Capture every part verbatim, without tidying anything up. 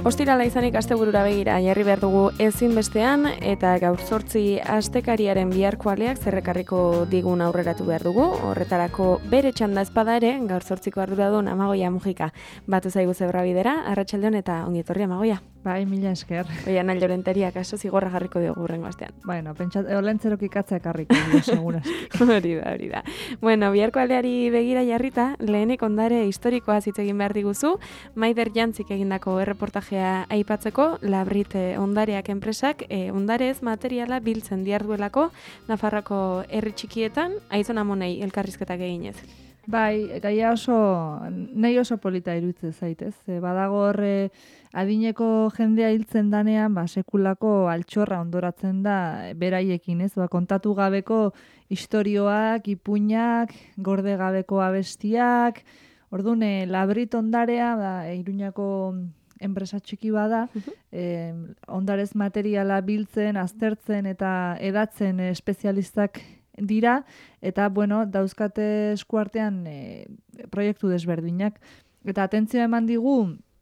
Ostirala izanik asteburura begira jarri behar dugu ezinbestean eta gaur zortzi astekariaren biharko aleak zerrekarriko digun aurreratu behar dugu. Horretarako bere txanda espada ere, gaur zortziko arduradun Amagoia Mujika batu zaigu zebra bidera, arratsaldeon eta ongietorri Amagoia. Bai, mila esker. Oian aljorenteria kaso zigorra jarriko diogu hurrengo astean. Bueno, pentsat, olentzerok ikatza ekarriko dio, seguraz. hori da, hori da. Bueno, biharko aleari begira jarrita, lehenik ondare historikoa hitz egin behar diguzu, Maider Jantzik egindako erreportajea aipatzeko, Labrit ondareak enpresak, e, ondarez materiala biltzen diarduelako, Nafarroko herri txikietan, Aizon Amonei elkarrizketak eginez. Bai, gaia oso, nahi oso polita iruditzen zaitez. E, badago horre adineko jendea hiltzen danean, ba, sekulako altxorra ondoratzen da beraiekin, ez? Ba, kontatu gabeko istorioak, ipuinak, gorde gabeko abestiak, orduan, e, Labrit ondarea, ba, e, Iruñako enpresa txiki bada, eh, ondarez materiala biltzen, aztertzen eta edatzen eh, espezialistak dira, eta, bueno, dauzkate eskuartean eh, proiektu desberdinak. Eta atentzioa eman digu,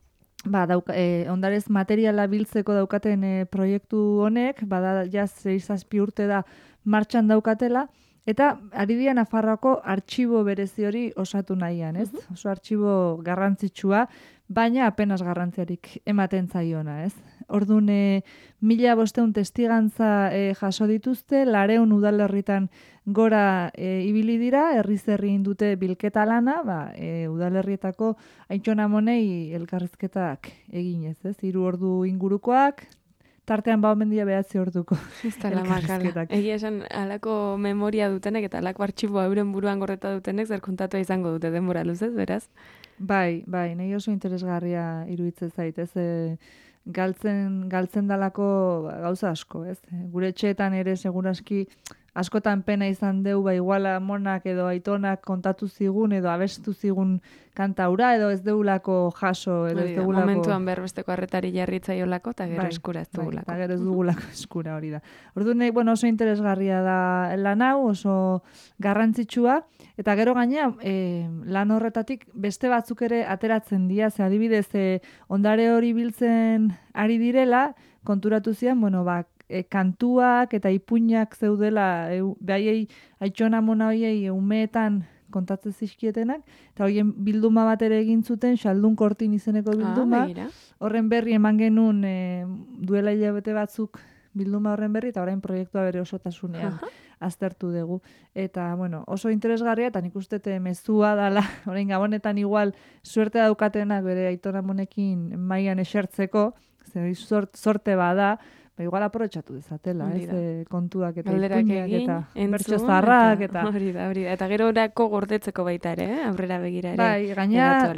ba, dauka, eh, ondarez materiala biltzeko daukaten eh, proiektu honek, bada jaz zazpi urte da martxan daukatela, eta ari dira Nafarroako artxibo berezi hori osatu nahian, ez? Uh-huh. Oso artxibo garrantzitsua, baina apenas garrantziarik ematen zaiona, ez? Orduan, e, mila bosteun testigantza e, jaso dituzte, lareun udalerritan gora e, ibili dira, herriz herri indute bilketa lana, ba, e, udalerrietako Aitxon Amonei elkarrizketak eginez, ez? Hiru ordu ingurukoak, tartean ba omen dira behatzi orduko. Ez da lamakala. Egia esan, alako memoria dutenek eta alako artxiboa euren buruan gorreta dutenek zer kontatua izango dute denbora luzez, beraz? Bai, bai, nahi oso interesgarria iruditzen zait, ez? E, galtzen, galtzen dalako gauza asko, ez? Gure etxeetan ere seguraski askotan pena izan deu, ba iguala monak edo aitonak kontatu zigun edo abestu zigun kantaura edo ez deulako jaso edo ez deulako... Momentuan berbesteko arretari jarritzaiolako eta gero bai, eskura ez dugulako. Bai, eta gero ez dugulako eskura hori da. Orduan, bueno, oso interesgarria da lan hau, oso garrantzitsua, eta gero gainea e, lan horretatik beste batzuk ere ateratzen dira, ze adibidez e, ondare hori biltzen ari direla, konturatu zian, bueno, ba, E, kantuak eta ipuinak zeudela e, behaiei Aitxon Amona hoiei umeetan kontatzen zizkietenak, eta horien bilduma bat ere egin zuten, Xaldun Kortin izeneko bilduma, ah, horren berri eman genuen e, duela hilabete batzuk bilduma horren berri, eta orain proiektua bere osotasunean uh-huh. aztertu dugu. Eta, bueno, oso interesgarria, eta nik uste mezua dala, orain gabonetan igual suerte daukatenak bere Aitxon Amonekin mailan esertzeko, zer sort, sorte bada, ba, igual aprobetxatu dezatela, ez, e, kontuak eta ipuinak eta bertso zaharrak eta... Hori da, hori da. Eta gero orako gordetzeko baita ere, eh? Aurrera begira ere. Bai, gaina...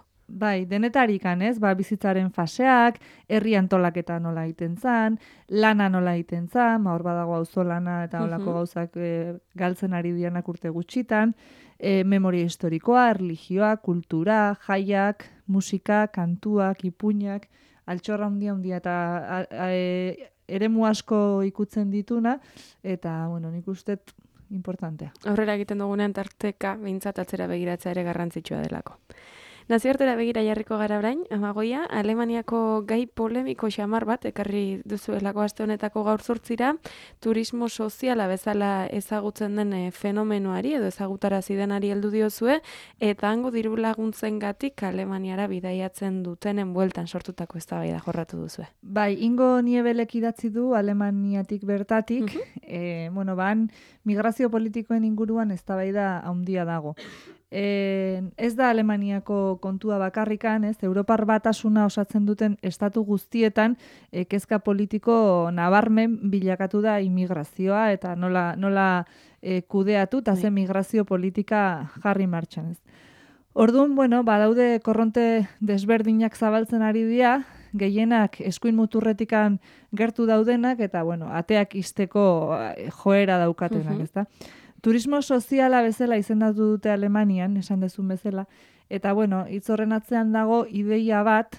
Bai, denetarikan, ez, ba, bizitzaren faseak, herri antolaketa nola egiten zan, lana nola egiten zan, ma hor badago auzolana eta holako uh-huh. gauzak e, galtzen ari dianak urte gutxitan, e, memoria historikoa, erlijioa, kultura, jaiak, musika, kantuak, ipuinak, altxorra handia handia eta a, a, e, eremu asko ikutzen dituna, eta, bueno, nik ustet importantea. Aurrera egiten dugunean tarteka, behintzat atzera begiratzea ere garrantzitsua delako. Nazioartera begira jarriko gara orain, Amagoia, Alemaniako gai polemiko xamar bat, ekarri duzuelako aste honetako gaur zortzira, turismo soziala bezala ezagutzen den fenomenoari edo ezagutarazi denari heldu diozue, eta hango diru laguntzengatik Alemaniara bidaiatzen dutenen bueltan sortutako eztabaida jorratu duzue. Bai, Ingo Niebelek idatzi du Alemaniatik bertatik, uh-huh. e, bueno, ban, migrazio politikoen inguruan eztabaida handia dago. E, ez da Alemaniako kontua bakarrikan, ez, Europar batasuna osatzen duten estatu guztietan e, kezka politiko nabarmen bilakatu da immigrazioa eta nola, nola e, kudeatu eta zen migrazio politika jarri martxan, ez. Orduan, bueno, badaude korronte desberdinak zabaltzen ari dira, gehienak eskuin muturretikan gertu daudenak eta, bueno, ateak izteko joera daukatenak, uh-huh. ez da. Turismo soziala bezala izendatu dute Alemanian, esan dezun bezala, eta bueno, hitz horren atzean dago ideia bat,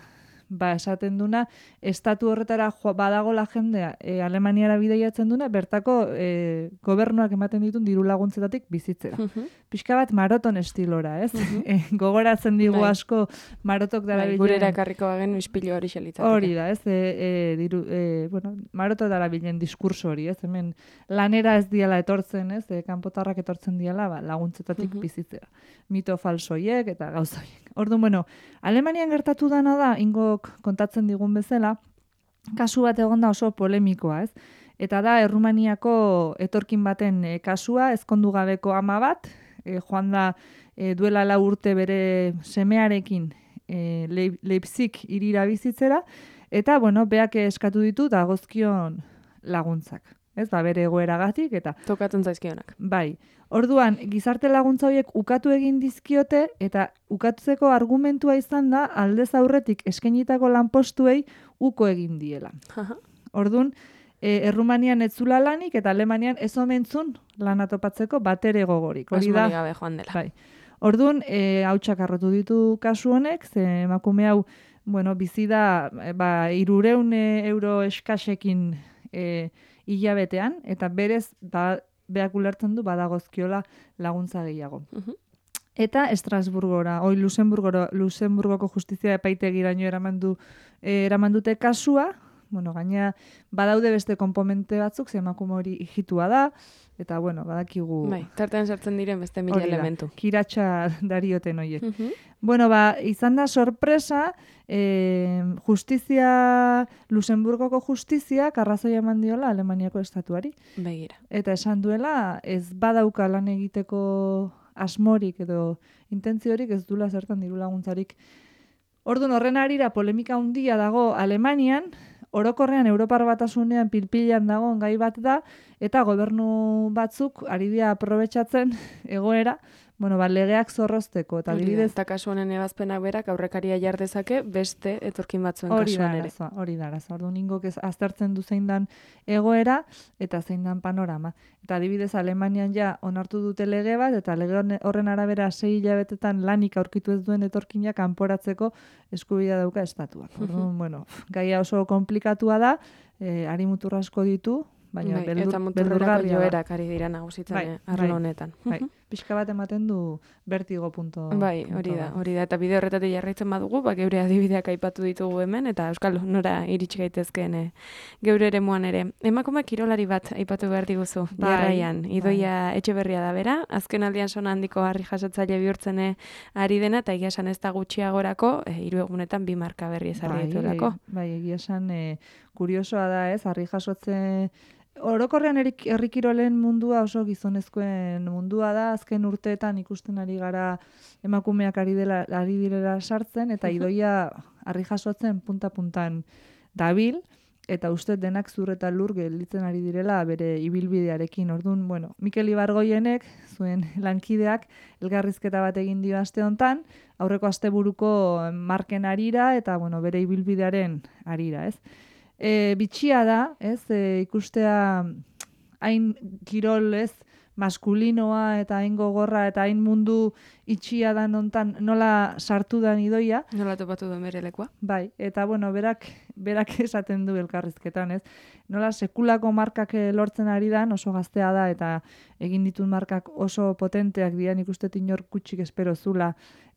ba, esaten duna, estatu horretara jo, badagola jendea e, Alemaniara bideiatzen duna, bertako e, gobernuak ematen ditun diru laguntzetatik bizitzera. Mhm. Pixka bat maroton estilora, ez? Mhm. E, gogoratzen digu Bai. asko marotok dara Bai, gure erakarriko bagen ispilu hori xelitzateke. hori da, ez? E, e, diru, e, bueno, maroto dara bilen diskurso hori, ez? Hemen lanera ez diala etortzen, ez? E, kanpotarrak etortzen diala ba, laguntzetatik Mhm. bizitzera. Mito falsoiek eta gauza horiek. Orduan, bueno, Alemanian gertatu dana da, ingok kontatzen digun bezala, kasu bat egon da oso polemikoa, ez? Eta da, Errumaniako etorkin baten e, kasua, ezkondu gabeko ama bat, e, joan da e, duela lau urte bere semearekin e, Leip- Leipzig irira bizitzera, eta, bueno, beak eskatu ditu dagozkion laguntzak. Ez, ba, bere egoeragatik, eta Tokatzen zaizkionak. bai. Orduan, gizarte laguntza horiek ukatu egin dizkiote, eta ukatutzeko argumentua izan da, aldez aurretik eskainitako lanpostuei uko egin diela. Aha. Orduan, e, Errumanian ez zula lanik, eta Alemanian ez omentzun lana topatzeko batere gogorik. Hori da, Asmorik gabe joan dela. bai. Orduan, e, hautsak arrotu ditu kasu honek, ze emakume hau, bueno, bizi da, e, ba, irureun euro eskasekin e, hilabetean, eta berez, ba, beak ulertzen du badagozkiola laguntza gehiago. Mhm. Eta Estrasburgora, oi Luxemburgoro, Luxemburgoko justizia epaitegiraino eraman du eh, eraman dute kasua, bueno, gaina badaude beste konponente batzuk, ze emakume hori hijitua da, eta bueno, badakigu Bai, tartean sartzen diren beste mila hori da, elementu. kiratsa darioten hoiek. Mhm. Bueno, ba, izan da sorpresa, eh, justizia, Luxemburgoko justizia, arrazoia eman diola Alemaniako estatuari. Begira. Eta esan duela, ez badauka lan egiteko asmorik edo intentziorik ez dula zertan diru laguntzarik. Orduan horren arira polemika handia dago Alemanian, orokorrean Europar Batasunean pilpilan dagoen gai bat da, eta gobernu batzuk ari dira aprobetxatzen egoera, bueno, ba, legeak zorrozteko, eta Hori da, adibidez, eta kasu honen ebazpenak berak aurrekaria jar dezake beste etorkin batzuen hori da kasuan ere. arazoa, hori da arazoa. Orduan ingok ez aztertzen du zein dan egoera eta zein dan panorama. Eta adibidez Alemanian ja onartu dute lege bat, eta lege hone- horren arabera sei hilabetetan lanik aurkitu ez duen etorkina kanporatzeko eskubidea dauka estatuak. Orduan, bueno, gaia oso komplikatua da, eh, hari mutur asko ditu, baina Bai, beldur, eta muturrerako beldurgarria da. joerak ari dira nagusitzen Bai, eh, arlo bai, honetan. Bai, Mhm. pixka bat ematen du bertigo punto. Bai, hori da, hori da. Eta bide horretatik jarraitzen badugu, ba, geure adibideak aipatu ditugu hemen, eta euskal nora iritsi gaitezkeen eh, geure eremuan ere. Emakume kirolari bat aipatu behar diguzu, Bai, jarraian. bai. Idoia Etxeberria da bera, azken aldian sona handiko harri jasotzaile bihurtzen eh, ari dena, eta egia esan ez da gutxiagorako, eh, hiru egunetan bi marka berri ezarri Bai, dituelako. e, bai, egia esan e, kuriosoa da, ez, harri jasotze orokorrean erik- herri kirolen mundua oso gizonezkoen mundua da, azken urteetan ikusten ari gara emakumeak ari dela ari direla sartzen, eta idoia harri jasotzen punta-puntan dabil, eta uste denak zur eta lur gelditzen ari direla bere ibilbidearekin. Orduan, bueno, Mikel Ibargoienek, zuen lankideak, elgarrizketa bat egin dio aste hontan, aurreko asteburuko marken arira, eta bueno, bere ibilbidearen arira, ez? E, bitxia da, ez, e, ikustea hain kirol, ez, maskulinoa eta hain gogorra eta hain mundu itxia da nontan nola sartu da idoia. Nola topatu duen bere lekua? Bai, eta bueno, berak, berak esaten du elkarrizketan, ez? Nola sekulako markak lortzen ari dan, oso gaztea da, eta egin ditut markak oso potenteak dian ikuste inor kutsik espero zula,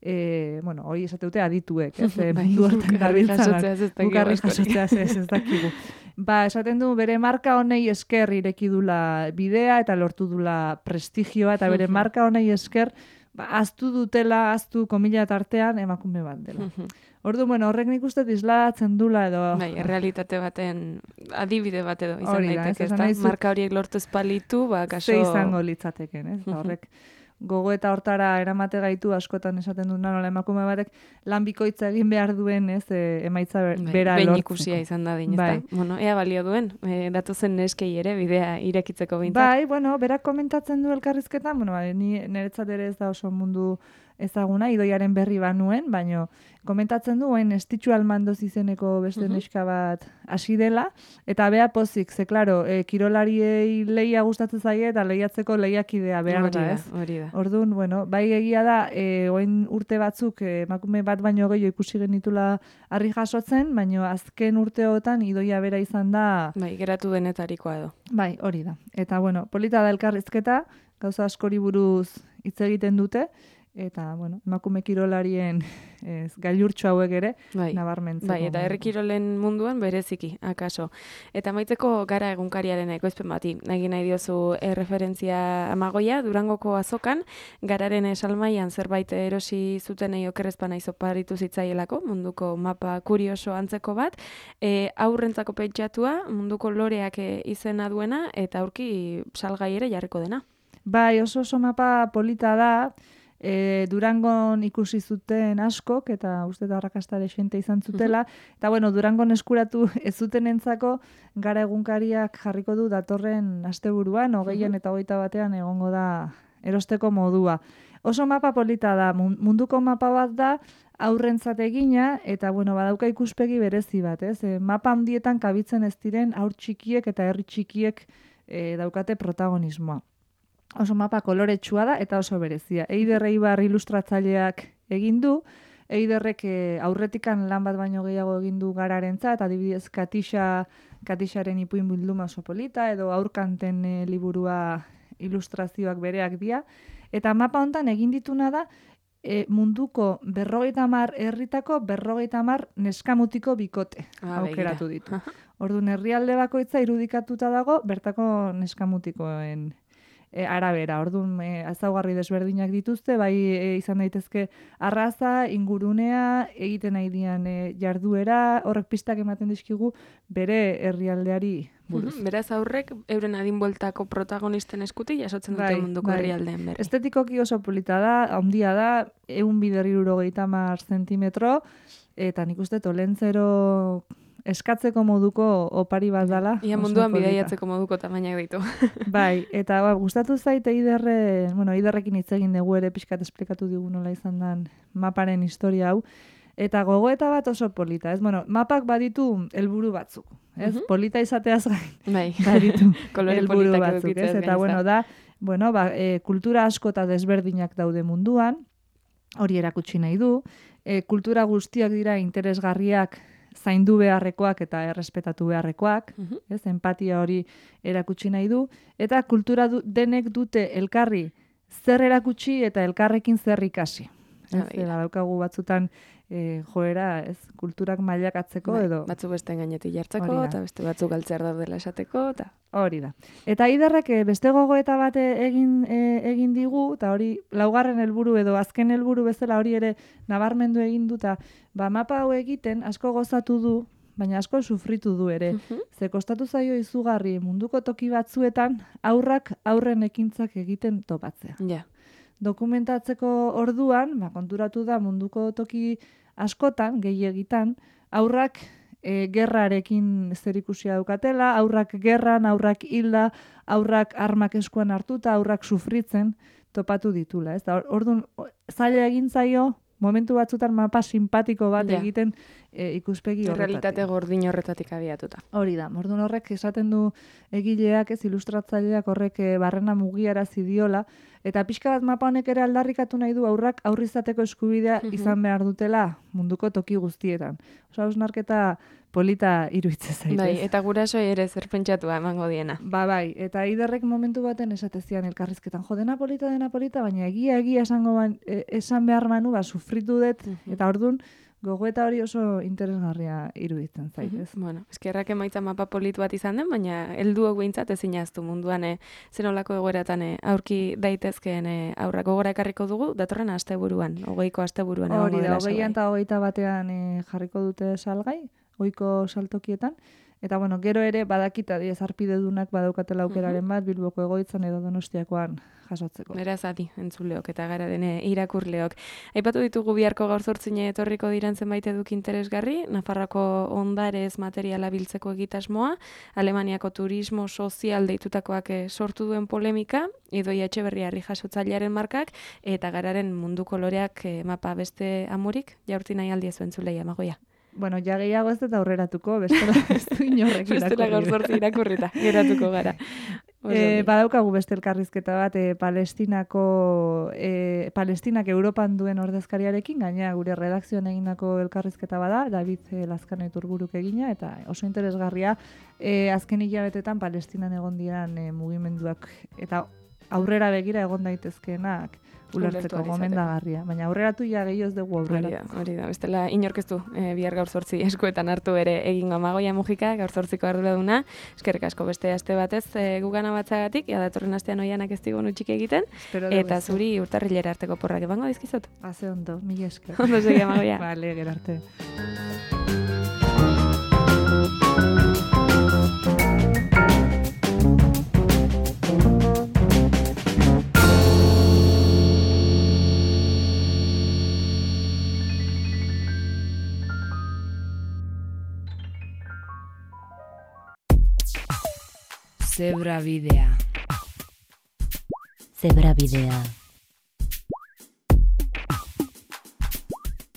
e, bueno, hori esate dute adituek, ez? E, Bai, mundu hortan guk harri dabiltzanak. jasotzeaz ez dakigu Guk harri askorik. jasotzeaz ez, ez dakigu. Ba, esaten du, bere marka honei esker ireki dula bidea, eta lortu dula prestigioa, eta bere marka honei esker, ba, aztu dutela, aztu komila tartean emakume bat dela. Ordu, bueno, horrek nik uste islatzen dula edo... Bai, errealitate baten adibide bat edo izan Hori da, ez, daiteke, esan ezta? nahi zut- Marka horiek lortu espalitu, ba, kaso... Ze izango litzateken, ez? Ba, horrek gogo eta hortara eramate gaitu askotan esaten du nola emakume batek lan bikoitza egin behar duen, ez, e, emaitza ber- Bai, bera behin lortzeko. ikusia izan da din, ezta? Bai. Bueno, ea balio duen, e, datozen neskei ere bidea irekitzeko behintzat. Bai, bueno, berak komentatzen du elkarrizketan, bueno, bai, ni niretzat ere ez da oso mundu ezaguna, idoiaren berri banuen, baino komentatzen duen Estitxual Mandoz izeneko beste Mhm. neska bat hasi dela, eta bea pozik, ze klaro, e, kirolariei leia gustatzen zaie eta lehiatzeko lehiakidea behar Hori da, da, ez? hori da. Orduan, bueno, bai egia da, e, oin urte batzuk e, emakume bat baino gehiago ikusi genitula harri jasotzen, baino azken urteotan idoia bera izan da, Bai, geratu denetarikoa edo. bai, hori da. Eta, bueno, polita da elkarrizketa, gauza askori buruz hitz egiten dute, eta, bueno, emakume kirolarien ez, gailurtxo hauek ere, Bai, nabarmentzeko. bai, eta herri kirolen munduan bereziki, akaso. Eta amaitzeko gara egunkariaren ekoizpen bati. Egin nahi diozu erreferentzia Amagoia, Durangoko azokan, gararen esalmaian zerbait erosi zutenei okerrezpana izoparitu zitzaielako, munduko mapa kurioso antzeko bat, e, aurrentzako pentsatua, munduko loreak e, izena duena, eta aurki salgai ere jarriko dena. Bai, oso oso mapa polita da, e, Durangon ikusi zuten askok, eta uste da arrakastare xente izan zutela, eta bueno, Durangon eskuratu ez zutenentzako gara egunkariak jarriko du datorren asteburuan, hogeian eta hogeita batean egongo da erosteko modua. Oso mapa polita da, mun- munduko mapa bat da, aurrentzat egina, eta bueno, badauka ikuspegi berezi bat, ez? E, mapa handietan kabitzen ez diren aur txikiek eta herri txikiek e, daukate protagonismoa. Oso mapa koloretsua da eta oso berezia. Eider Eibar ilustratzaileak egin du, Eiderrek e, aurretikan lan bat baino gehiago egin du gararentzat, adibidez Katixa, Katixaren ipuin bilduma oso polita, edo aurkanten e, liburua ilustrazioak bereak dira. Eta mapa hontan egin dituna da, e, munduko berrogeita hamar herritako berrogeita hamar neskamutiko bikote Ah, aukeratu begira. ditu. Orduan herrialde bakoitza irudikatuta dago bertako neskamutikoen e, arabera. Orduan e, ezaugarri desberdinak dituzte, bai e, izan daitezke arraza, ingurunea, egiten nahi dian e, jarduera, horrek pistak ematen dizkigu bere herrialdeari buruz. Mhm, Beraz aurrek euren adinbueltako protagonisten eskutik jasotzen dute Bai, munduko bai. herrialdeen berri. Estetikoki oso polita da, handia da, ehun bider hirurogeita hamar zentimetro, eta nik uste tolentzero eskatzeko moduko opari bat dala. Ia oso munduan polita. bidaiatzeko moduko tamainak ditu. Bai, eta ba, gustatu zait Eiderre, bueno, Eiderrekin hitz egin dugu ere pixkat esplikatu digu nola izan dan maparen historia hau. Eta gogoeta bat oso polita, ez? Bueno, mapak baditu helburu batzuk, ez? Mhm. Polita izateaz gain Bai, baditu kolore helburu politak batzuk, edukitzeaz ez? Eta gain, bueno, da, bueno, ba, e, kultura asko eta desberdinak daude munduan, hori erakutsi nahi du, e, kultura guztiak dira interesgarriak, zaindu beharrekoak eta errespetatu beharrekoak, Mhm. ez? Empatia hori erakutsi nahi du, eta kultura du, denek dute elkarri zer erakutsi eta elkarrekin zer ikasi. Ez, Ah, begira. daukagu batzutan e, joera, ez, kulturak mailakatzeko Bai, edo batzu beste gainetik jartzeko, Hori da. eta beste batzuk galtzear daudela esateko, eta hori da. Eta Eiderrek e, beste gogoeta bat e, egin e, egin digu, eta hori laugarren helburu edo azken helburu bezala hori ere nabarmendu egin duta, ba mapa hau egiten asko gozatu du, baina asko sufritu du ere. Mhm. Ze kostatu zaio izugarri munduko toki batzuetan aurrak aurren ekintzak egiten topatzea. ja. Dokumentatzeko orduan, ba, konturatu da munduko toki askotan, gehiegitan, aurrak e, gerrarekin zerikusia daukatela, aurrak gerran, aurrak hilda, aurrak armak eskuan hartuta, aurrak sufritzen topatu ditula. Ez da, orduan, o- zaila egin zaio, momentu batzutan mapa simpatiko bat Ja. egiten e, ikuspegi horretatik. Realitate gordin horretatik abiatuta. Hori da, orduan horrek esaten du egileak, ez ilustratzaileak horrek e, barrena mugiarazi diola, eta pixka bat mapa honek ere aldarrikatu nahi du aurrak aurrizateko eskubidea Mhm. izan behar dutela munduko toki guztietan. Osa, hausnarketa polita iruditzen zait, Bai, ez? eta gurasoi ere zer pentsatua emango diena. Ba, bai, eta Eiderrek momentu baten esatezian elkarrizketan, jo, dena polita, dena polita, baina egia, egia esango ban, e, esan behar manu, ba, sufritu dut, Mhm. eta orduan, gogoeta hori oso interesgarria iruditzen zait, ez? Bueno, eskerrak emaitza mapa polit bat izan den, baina helduok behintzat ezin ahaztu munduan e, zenolako egoeratan e, aurki daitezkeen e, aurrak gogora ekarriko dugu, datorren asteburuan, hogeiko asteburuan egongo Hori da, dela hogeian salgai. eta hogeita batean e, jarriko dute salgai, ohiko saltokietan, Eta, bueno, gero ere badakit adiez arpidedunak badaukatela aukeraren bat Bilboko egoitzan edo Donostiakoan jasotzeko. Beraz adi, entzuleok eta gararen irakurleok. Aipatu ditugu biharko gaur zortzine etorriko diren zenbait eduk interesgarri, Nafarroako ondarez materiala biltzeko egitasmoa, Alemaniako turismo sozial deitutakoak sortu duen polemika, Idoia Etxeberriarri jasotzailearen markak, eta gararen mundu koloreak mapa beste amurik, jaurti nahi aldiezu entzulei Amagoia. Bueno, ja gehiago ez dut aurreratuko, bestela ez du inorrek irakurri. Bestela gaur zortzi irakurrita, geratuko gara. E, badaukagu beste elkarrizketa bat e, Palestinako, e, Palestinak Europan duen ordezkariarekin, gaina gure redakzioan egindako elkarrizketa bada, David e, Lazkano Iturburuk egina, eta oso interesgarria e, azken hilabetetan Palestinan egon diran e, mugimenduak, eta aurrera begira egon daitezkeenak ulertzeko gomendagarria. Baina aurreratu ja gehiago ez dugu aurrera. Hori da, hori da. Bestela inorkeztu e, bihar gaur zortzi eskuetan hartu ere egingo Amagoia Mujika, gaur zortziko arduraduna. Eskerrik asko beste aste batez e, gugana batzagatik, ja datorren astean oianak ez digun utxik egiten, eta zuri urtarrilera arteko porrak ebango dizkizut. Haze ondo, mila esker. Ondo segi Amagoia. Vale, gerarte. Zebra bidea. Zebra bidea.